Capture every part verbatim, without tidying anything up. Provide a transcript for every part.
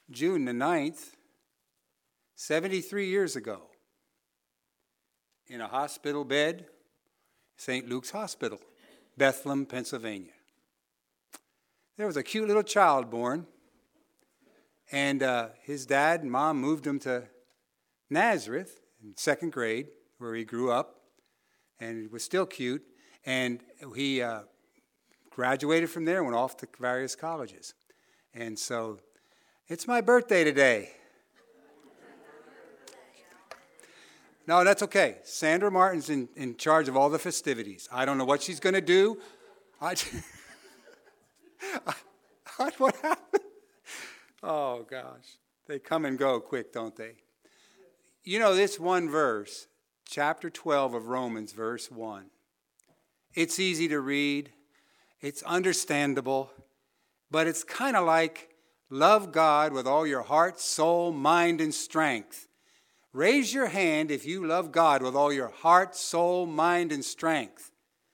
June the ninth, seventy-three years ago, in a hospital bed, Saint Luke's Hospital, Bethlehem, Pennsylvania. There was a cute little child born, and uh, his dad and mom moved him to Nazareth in second grade, where he grew up, and he was still cute, and he uh, graduated from there and went off to various colleges. And so, it's my birthday today. No, that's okay. Sandra Martin's in, in charge of all the festivities. I don't know what she's going to do. I, I, what happened? Oh, gosh. They come and go quick, don't they? You know, this one verse, chapter twelve of Romans, verse one. It's easy to read. It's understandable. But it's kind of like, love God with all your heart, soul, mind, and strength. Raise your hand if you love God with all your heart, soul, mind, and strength.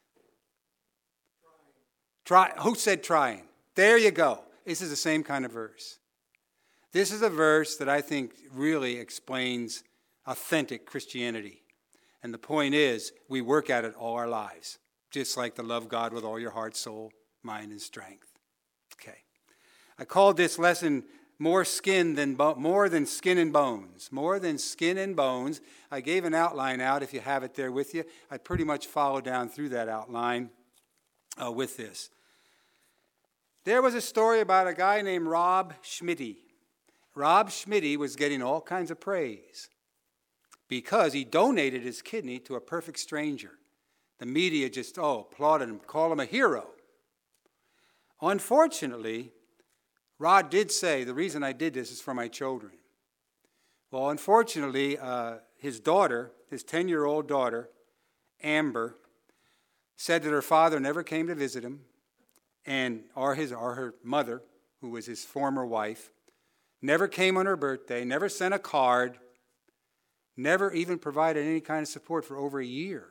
Try. Who said trying? There you go. This is the same kind of verse. This is a verse that I think really explains authentic Christianity. And the point is, we work at it all our lives, just like to love God with all your heart, soul, mind, and strength. Okay. I called this lesson more skin than bo- more than skin and bones. More than skin and bones. I gave an outline out if you have it there with you. I pretty much follow down through that outline uh, with this. There was a story about a guy named Rob Schmitty. Rob Schmitty was getting all kinds of praise because he donated his kidney to a perfect stranger. The media just, oh, applauded him, called him a hero. Unfortunately, Rod did say, the reason I did this is for my children. Well, unfortunately, uh, his daughter, his ten-year-old daughter, Amber, said that her father never came to visit him, and or his or her mother, who was his former wife, never came on her birthday, never sent a card, never even provided any kind of support for over a year.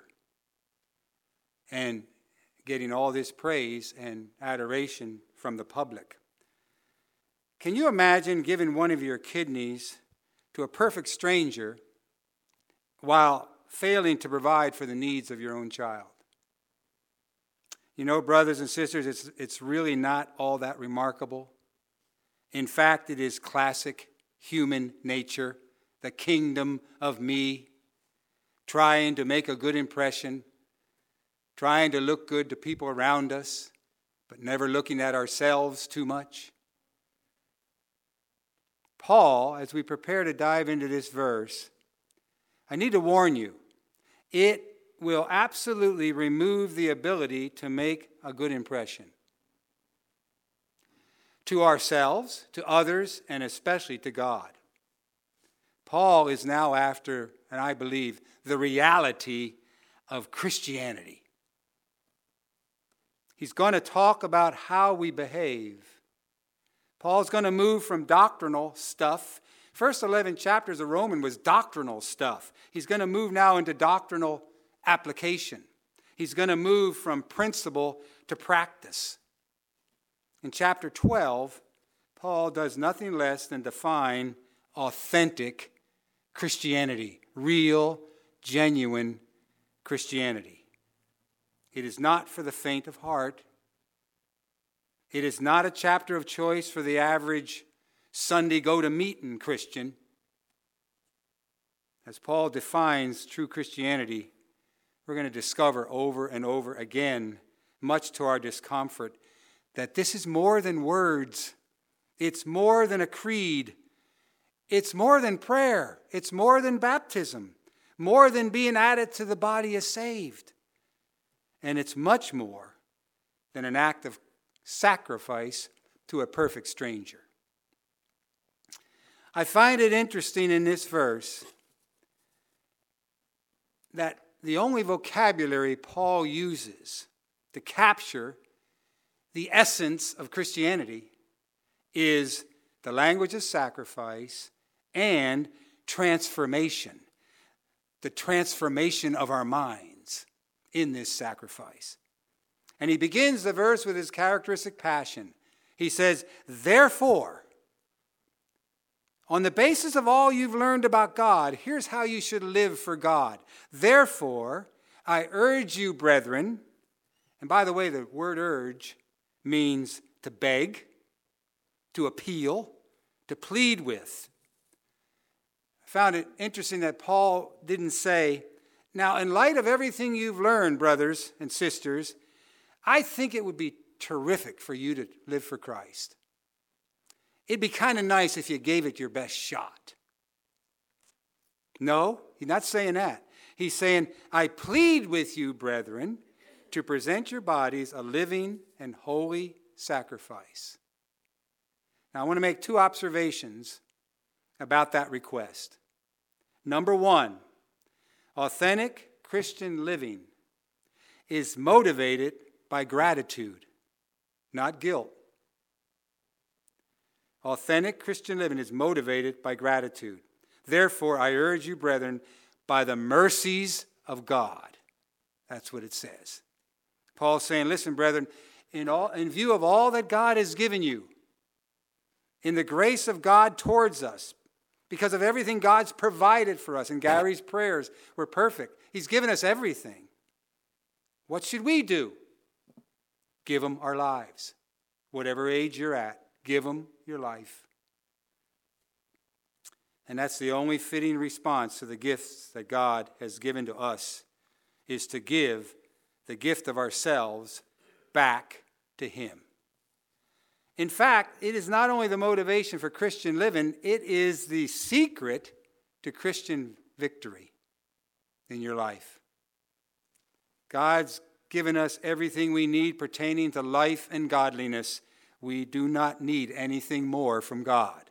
And getting all this praise and adoration from the public. Can you imagine giving one of your kidneys to a perfect stranger while failing to provide for the needs of your own child? You know, brothers and sisters, it's, it's really not all that remarkable. In fact, it is classic human nature, the kingdom of me, trying to make a good impression, trying to look good to people around us, but never looking at ourselves too much. Paul, as we prepare to dive into this verse, I need to warn you, it will absolutely remove the ability to make a good impression. To ourselves, to others, and especially to God. Paul is now after, and I believe, the reality of Christianity. He's going to talk about how we behave. Paul's going to move from doctrinal stuff. First eleven chapters of Romans was doctrinal stuff. He's going to move now into doctrinal application. He's going to move from principle to practice. In chapter twelve, Paul does nothing less than define authentic Christianity, real, genuine Christianity. It is not for the faint of heart. It is not a chapter of choice for the average Sunday go-to-meeting Christian. As Paul defines true Christianity, we're going to discover over and over again, much to our discomfort, that this is more than words. It's more than a creed. It's more than prayer. It's more than baptism. More than being added to the body as saved. And it's much more than an act of sacrifice to a perfect stranger. I find it interesting in this verse that the only vocabulary Paul uses to capture the essence of Christianity is the language of sacrifice and transformation. The transformation of our minds in this sacrifice. And he begins the verse with his characteristic passion. He says, therefore, On the basis of all you've learned about God, here's how you should live for God. Therefore, I urge you, brethren, and by the way, the word urge means to beg, to appeal, to plead with. I found it interesting that Paul didn't say, now in light of everything you've learned, brothers and sisters, I think it would be terrific for you to live for Christ. It'd be kind of nice if you gave it your best shot. No, he's not saying that. He's saying, I plead with you, brethren, to present your bodies a living and holy sacrifice. Now, I want to make two observations about that request. Number one, authentic Christian living is motivated by gratitude, not guilt. Authentic Christian living is motivated by gratitude. Therefore, I urge you, brethren, by the mercies of God. That's what it says. Paul's saying, listen, brethren, in, all, in view of all that God has given you, in the grace of God towards us, because of everything God's provided for us, and Gary's prayers were perfect. He's given us everything. What should we do? Give him our lives. Whatever age you're at, give him your life. And that's the only fitting response to the gifts that God has given to us, is to give the gift of ourselves back to him. In fact, it is not only the motivation for Christian living, it is the secret to Christian victory in your life. God's given us everything we need pertaining to life and godliness. We do not need anything more from God.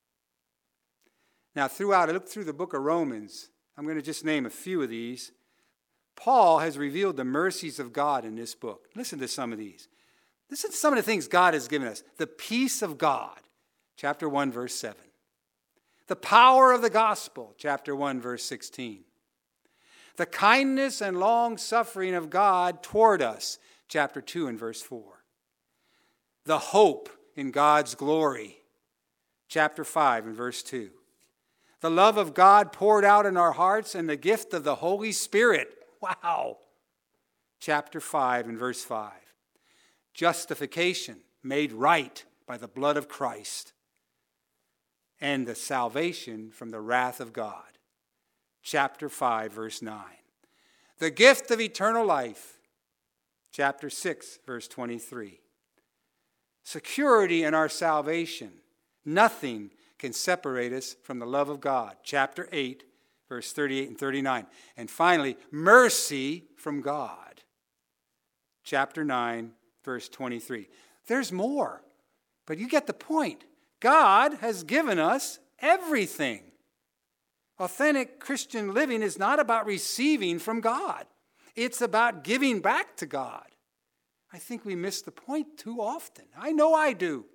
Now, throughout, I looked through the book of Romans. I'm going to just name a few of these. Paul has revealed the mercies of God in this book. Listen to some of these. Listen to some of the things God has given us. The peace of God, chapter one, verse seven. The power of the gospel, chapter one, verse sixteen. The kindness and long-suffering of God toward us, chapter two and verse four. The hope in God's glory, chapter five and verse two. The love of God poured out in our hearts and the gift of the Holy Spirit. Wow. Chapter five and verse five. Justification made right by the blood of Christ. And the salvation from the wrath of God. Chapter five, verse nine. The gift of eternal life. Chapter six, verse twenty-three. Security in our salvation. Nothing can separate us from the love of God. Chapter eight, verse thirty-eight and thirty-nine. And finally, mercy from God. Chapter nine, verse twenty-three. There's more, but you get the point. God has given us everything. Authentic Christian living is not about receiving from God. It's about giving back to God. I think we miss the point too often. I know I do.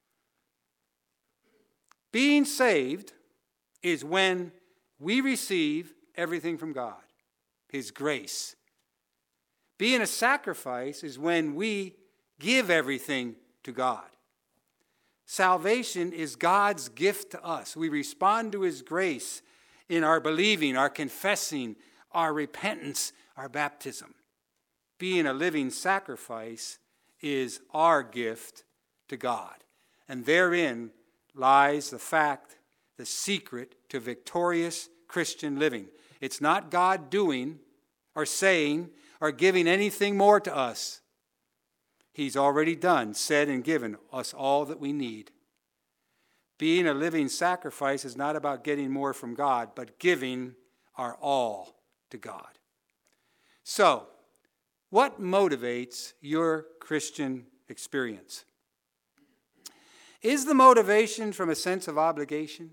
Being saved is when we receive everything from God, his grace. Being a sacrifice is when we give everything to God. Salvation is God's gift to us. We respond to his grace in our believing, our confessing, our repentance, our baptism. Being a living sacrifice is our gift to God. And therein lies the fact, the secret to victorious Christian living. It's not God doing or saying or giving anything more to us. He's already done, said, and given us all that we need. Being a living sacrifice is not about getting more from God, but giving our all to God. So, what motivates your Christian experience? Is the motivation from a sense of obligation?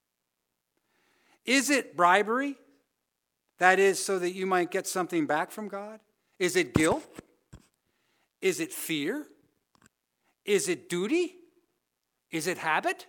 Is it bribery? That is, so that you might get something back from God? Is it guilt? Is it fear? Is it duty? Is it habit?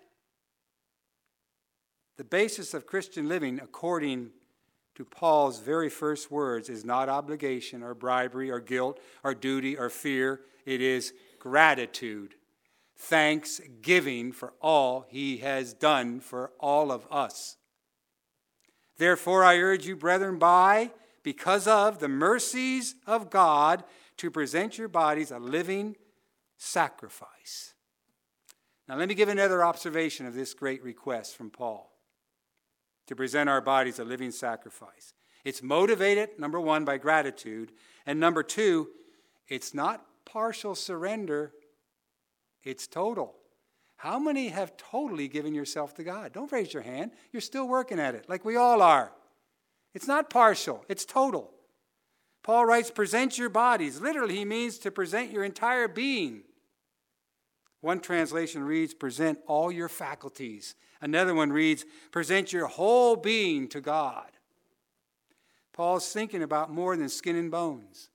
The basis of Christian living, according to Paul's very first words, is not obligation or bribery or guilt or duty or fear. It is gratitude. thanksgiving for all he has done for all of us. Therefore, I urge you, brethren, by, because of the mercies of God, to present your bodies a living sacrifice. Now, let me give another observation of this great request from Paul, to present our bodies a living sacrifice. It's motivated, number one, by gratitude, and number two, it's not partial surrender, it's total. How many have totally given yourself to God? Don't raise your hand. You're still working at it, like we all are. It's not partial, it's total. Paul writes, present your bodies. Literally, he means to present your entire being. One translation reads, present all your faculties. Another one reads, present your whole being to God. Paul's thinking about more than skin and bones.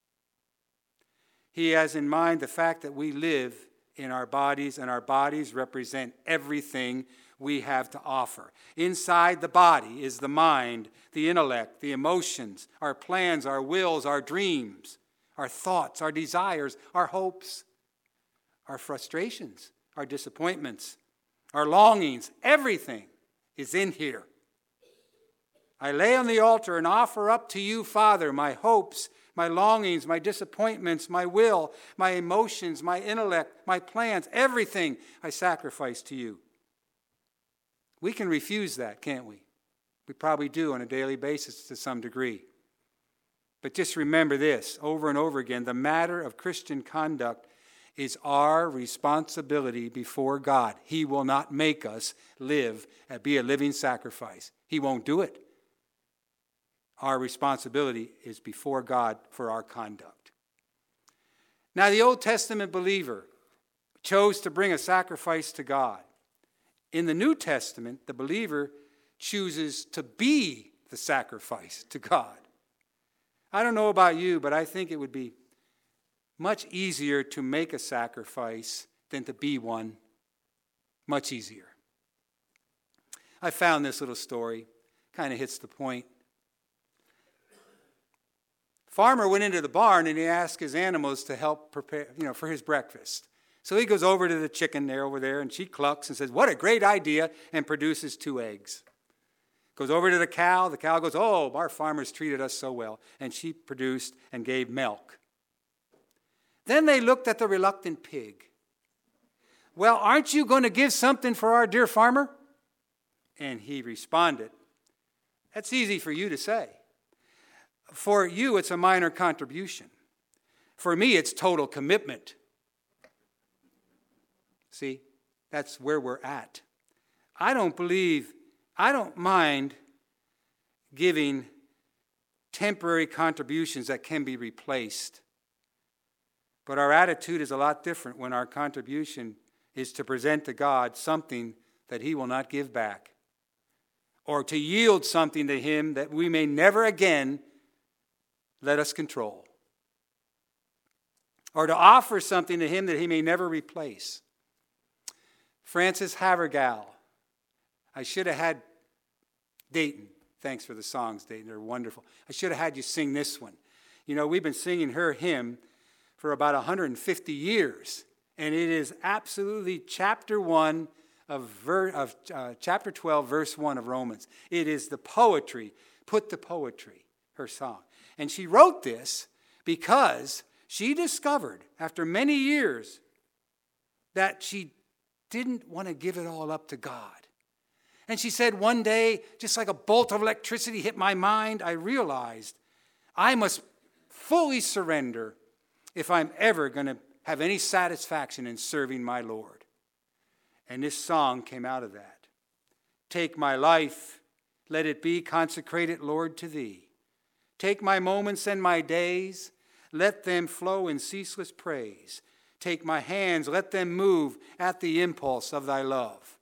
He has in mind the fact that we live in our bodies, and our bodies represent everything we have to offer. Inside the body is the mind, the intellect, the emotions, our plans, our wills, our dreams, our thoughts, our desires, our hopes, our frustrations, our disappointments, our longings. Everything is in here. I lay on the altar and offer up to you, Father, my hopes, my longings, my disappointments, my will, my emotions, my intellect, my plans, everything I sacrifice to you. We can refuse that, can't we? We probably do on a daily basis to some degree. But just remember this, over and over again, the matter of Christian conduct is our responsibility before God. He will not make us live and be a living sacrifice. He won't do it. Our responsibility is before God for our conduct. Now, the Old Testament believer chose to bring a sacrifice to God. In the New Testament, the believer chooses to be the sacrifice to God. I don't know about you, but I think it would be much easier to make a sacrifice than to be one. Much easier. I found this little story. Kind of hits the point. Farmer went into the barn and he asked his animals to help prepare, you know, for his breakfast. So he goes over to the chicken there over there and she clucks and says, what a great idea, and produces two eggs. Goes over to the cow. The cow goes, oh, our farmer's treated us so well. And she produced and gave milk. Then they looked at the reluctant pig. Well, aren't you going to give something for our dear farmer? And he responded, that's easy for you to say. For you, it's a minor contribution. For me, it's total commitment. See, that's where we're at. I don't believe, I don't mind giving temporary contributions that can be replaced. But our attitude is a lot different when our contribution is to present to God something that He will not give back, or to yield something to Him that we may never again let us control, or to offer something to Him that He may never replace. Frances Havergal. I should have had Dayton. Thanks for the songs, Dayton. They're wonderful. I should have had you sing this one. You know, we've been singing her hymn for about one hundred fifty years, and it is absolutely chapter one of, ver- of uh, chapter twelve, verse one of Romans. It is the poetry, put the poetry, her song. And she wrote this because she discovered, after many years, that she didn't want to give it all up to God. And she said, one day, just like a bolt of electricity hit my mind, I realized I must fully surrender if I'm ever going to have any satisfaction in serving my Lord. And this song came out of that. Take my life, let it be consecrated, Lord, to Thee. Take my moments and my days, let them flow in ceaseless praise. Take my hands, let them move at the impulse of Thy love.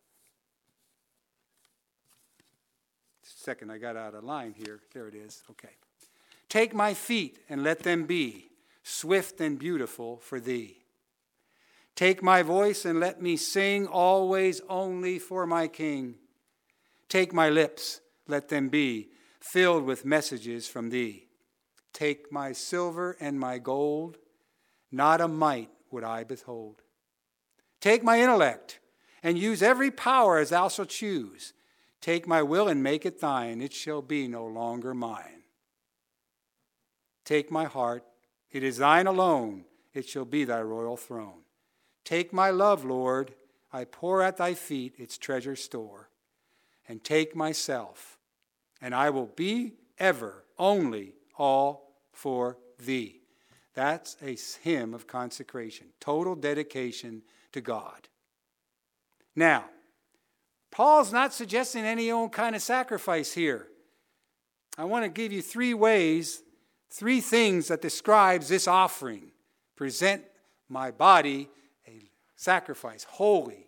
Second, I got out of line here. There it is. Okay. Take my feet and let them be swift and beautiful for Thee. Take my voice and let me sing always only for my King. Take my lips, let them be filled with messages from Thee. Take my silver and my gold, not a mite would I withhold. Take my intellect, and use every power as thou shalt choose. Take my will and make it thine. It shall be no longer mine. Take my heart. It is thine alone. It shall be thy royal throne. Take my love, Lord. I pour at thy feet its treasure store. And take myself, and I will be ever, only, all for thee. That's a hymn of consecration, total dedication to God. Now, Paul's not suggesting any own kind of sacrifice here. I want to give you three ways, three things that describes this offering. Present my body a sacrifice, holy.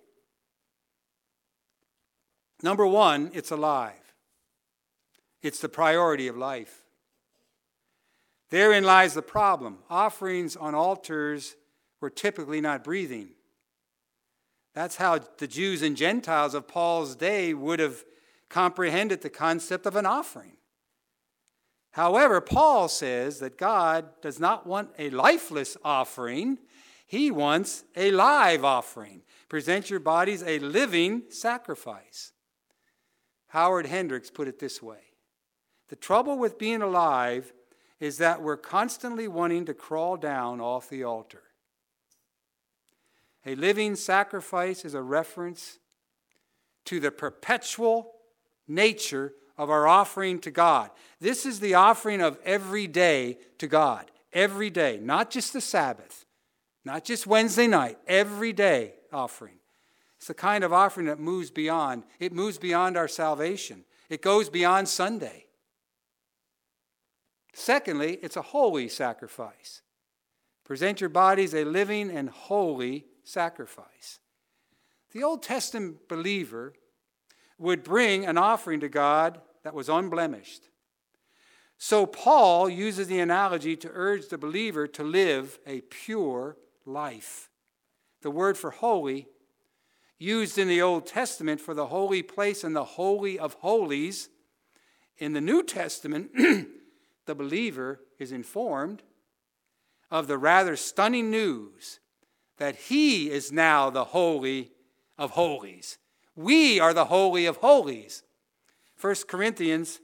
Number one, it's alive. It's the priority of life. Therein lies the problem. Offerings on altars were typically not breathing. That's how the Jews and Gentiles of Paul's day would have comprehended the concept of an offering. However, Paul says that God does not want a lifeless offering. He wants a live offering. Present your bodies a living sacrifice. Howard Hendricks put it this way. The trouble with being alive is that we're constantly wanting to crawl down off the altar. A living sacrifice is a reference to the perpetual nature of our offering to God. This is the offering of every day to God. Every day, not just the Sabbath, not just Wednesday night, every day offering. It's the kind of offering that moves beyond. It moves beyond our salvation. It goes beyond Sunday. Secondly, it's a holy sacrifice. Present your bodies a living and holy sacrifice. The Old Testament believer would bring an offering to God that was unblemished. So Paul uses the analogy to urge the believer to live a pure life. The word for holy, used in the Old Testament for the holy place and the holy of holies, in the New Testament, the believer is informed of the rather stunning news that he is now the holy of holies. We are the holy of holies. First Corinthians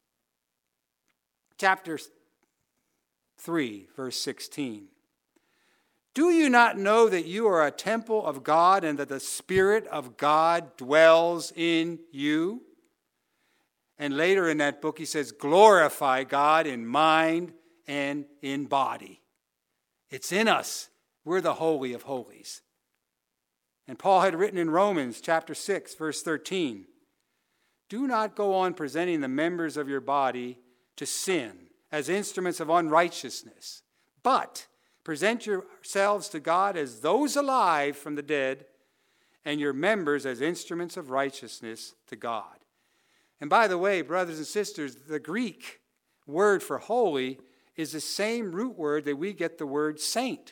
chapter three, verse sixteen. Do you not know that you are a temple of God and that the Spirit of God dwells in you? And later in that book he says, glorify God in mind and in body. It's in us. We're the holy of holies. And Paul had written in Romans chapter six, verse thirteen, do not go on presenting the members of your body to sin as instruments of unrighteousness, but present yourselves to God as those alive from the dead, and your members as instruments of righteousness to God. And by the way, brothers and sisters, the Greek word for holy is the same root word that we get the word saint.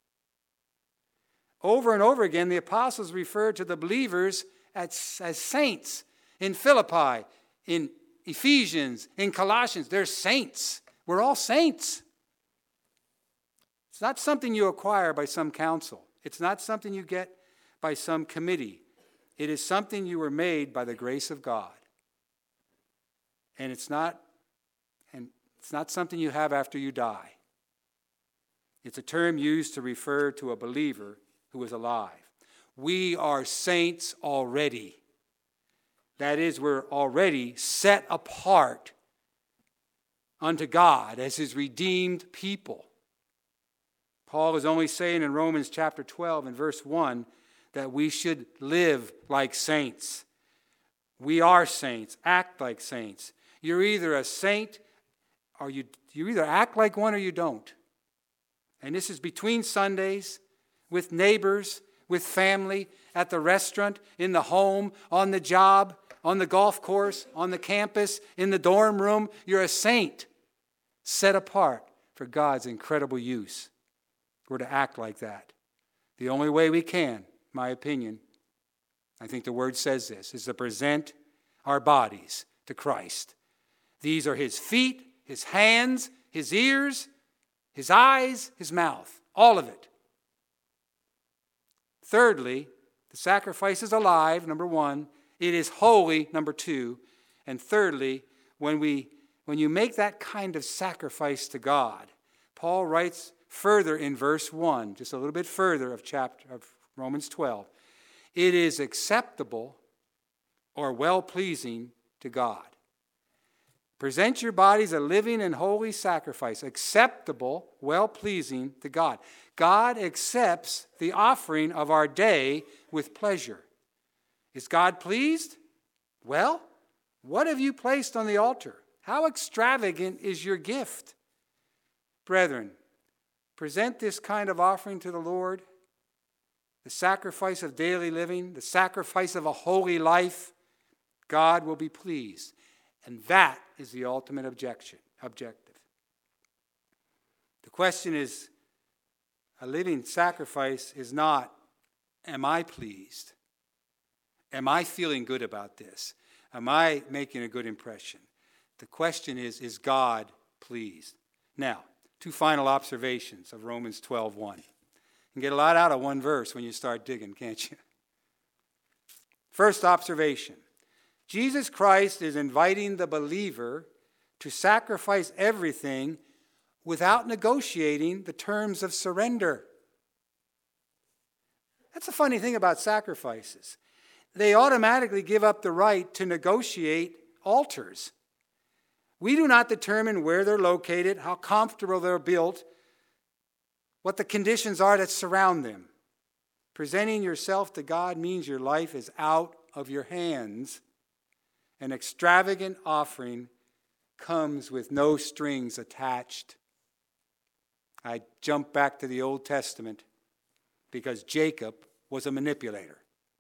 Over and over again, the apostles referred to the believers as, as saints. In Philippi, in Ephesians, in Colossians, they're saints. We're all saints. It's not something you acquire by some council. It's not something you get by some committee. It is something you were made by the grace of God. And it's not, and it's not something you have after you die. It's a term used to refer to a believer who is alive. We are saints already. That is, we're already set apart unto God as his redeemed people. Paul is only saying in Romans chapter twelve and verse one that we should live like saints. We are saints, act like saints. You're either a saint or you, you either act like one or you don't. And this is between Sundays, with neighbors, with family, at the restaurant, in the home, on the job, on the golf course, on the campus, in the dorm room. You're a saint, set apart for God's incredible use. We're to act like that. The only way we can, my opinion, I think the word says this, is to present our bodies to Christ. These are his feet, his hands, his ears, his eyes, his mouth, all of it. Thirdly, the sacrifice is alive, number one. It is holy, number two. And thirdly, when we when you make that kind of sacrifice to God, Paul writes further in verse one, just a little bit further of chapter of Romans twelve, it is acceptable or well-pleasing to God. Present your bodies a living and holy sacrifice, acceptable, well-pleasing to God. God accepts the offering of our day with pleasure. Is God pleased? Well, what have you placed on the altar? How extravagant is your gift? Brethren, present this kind of offering to the Lord, the sacrifice of daily living, the sacrifice of a holy life. God will be pleased. And that is the ultimate objection, objective. The question is, a living sacrifice is not, am I pleased? Am I feeling good about this? Am I making a good impression? The question is, is God pleased? Now, two final observations of Romans twelve one. You can get a lot out of one verse when you start digging, can't you? First observation. Jesus Christ is inviting the believer to sacrifice everything without negotiating the terms of surrender. That's a funny thing about sacrifices. They automatically give up the right to negotiate altars. We do not determine where they're located, how comfortable they're built, what the conditions are that surround them. Presenting yourself to God means your life is out of your hands. An extravagant offering comes with no strings attached. I jump back to the Old Testament because Jacob was a manipulator.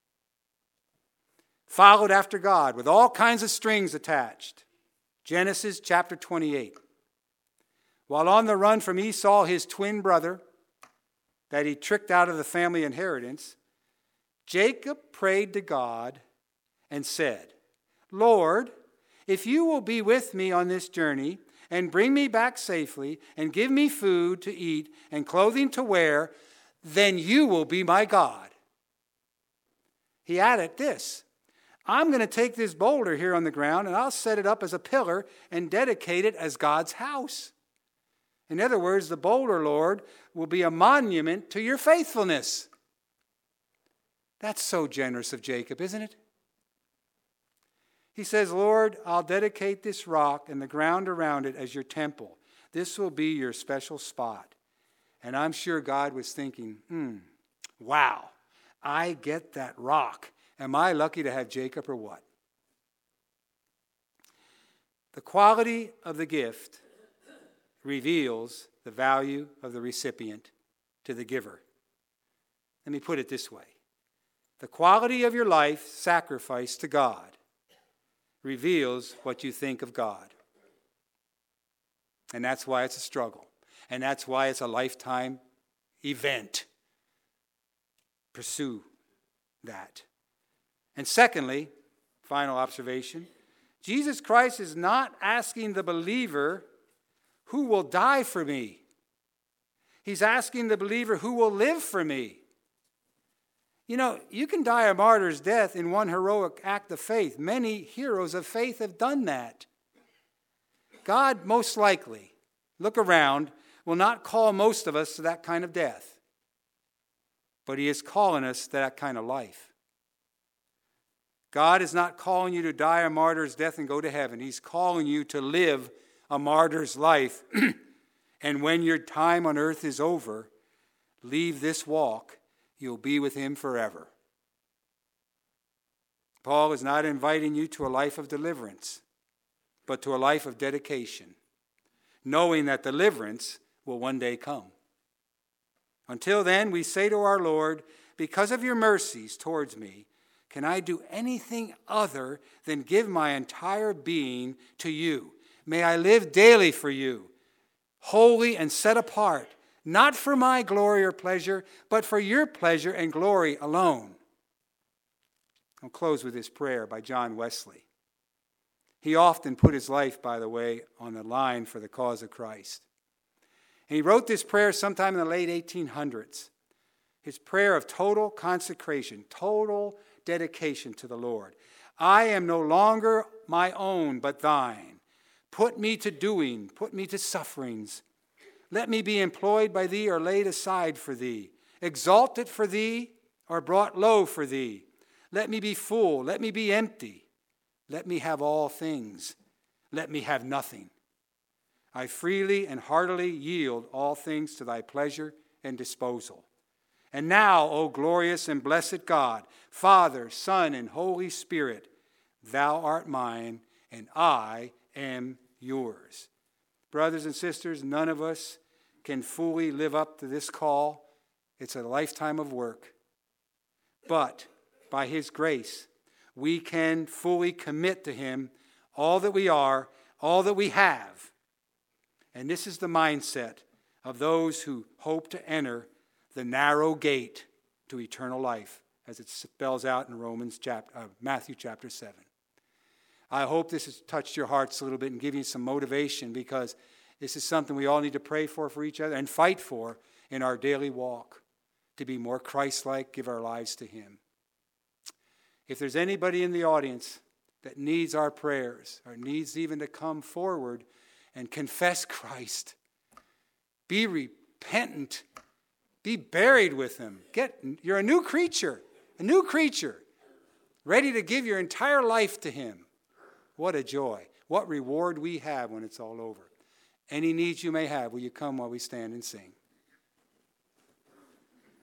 Followed after God with all kinds of strings attached. Genesis chapter twenty-eight. While on the run from Esau, his twin brother, that he tricked out of the family inheritance, Jacob prayed to God and said, Lord, if you will be with me on this journey and bring me back safely and give me food to eat and clothing to wear, then you will be my God. He added this, I'm going to take this boulder here on the ground and I'll set it up as a pillar and dedicate it as God's house. In other words, the boulder, Lord, will be a monument to your faithfulness. That's so generous of Jacob, isn't it? He says, Lord, I'll dedicate this rock and the ground around it as your temple. This will be your special spot. And I'm sure God was thinking, hmm, wow, I get that rock. Am I lucky to have Jacob or what? The quality of the gift reveals the value of the recipient to the giver. Let me put it this way. The quality of your life sacrificed to God reveals what you think of God. And that's why it's a struggle. And that's why it's a lifetime event. Pursue that. And secondly, final observation, Jesus Christ is not asking the believer who will die for me. He's asking the believer who will live for me. You know, you can die a martyr's death in one heroic act of faith. Many heroes of faith have done that. God, most likely, look around, will not call most of us to that kind of death. But he is calling us to that kind of life. God is not calling you to die a martyr's death and go to heaven. He's calling you to live a martyr's life. And when your time on earth is over, leave this walk. You'll be with him forever. Paul is not inviting you to a life of deliverance, but to a life of dedication, knowing that deliverance will one day come. Until then, we say to our Lord, because of your mercies towards me, can I do anything other than give my entire being to you? May I live daily for you, holy and set apart, not for my glory or pleasure, but for your pleasure and glory alone. I'll close with this prayer by John Wesley. He often put his life, by the way, on the line for the cause of Christ. And he wrote this prayer sometime in the late eighteen hundreds. his prayer of total consecration, total dedication to the Lord. I am no longer my own, but thine. Put me to doing, put me to sufferings. Let me be employed by thee or laid aside for thee, exalted for thee or brought low for thee. Let me be full, let me be empty. Let me have all things. Let me have nothing. I freely and heartily yield all things to thy pleasure and disposal. And now, O glorious and blessed God, Father, Son, and Holy Spirit, thou art mine, and I am yours. Brothers and sisters, none of us can fully live up to this call. It's a lifetime of work. But by his grace, we can fully commit to him all that we are, all that we have. And this is the mindset of those who hope to enter the narrow gate to eternal life, as it spells out in Romans chapter, uh, Matthew chapter seven. I hope this has touched your hearts a little bit and given you some motivation, because this is something we all need to pray for for each other and fight for in our daily walk, to be more Christ-like, give our lives to him. If there's anybody in the audience that needs our prayers or needs even to come forward and confess Christ, be repentant, be buried with him. Get, you're a new creature, a new creature, ready to give your entire life to him. What a joy. What reward we have when it's all over. Any needs you may have, will you come while we stand and sing?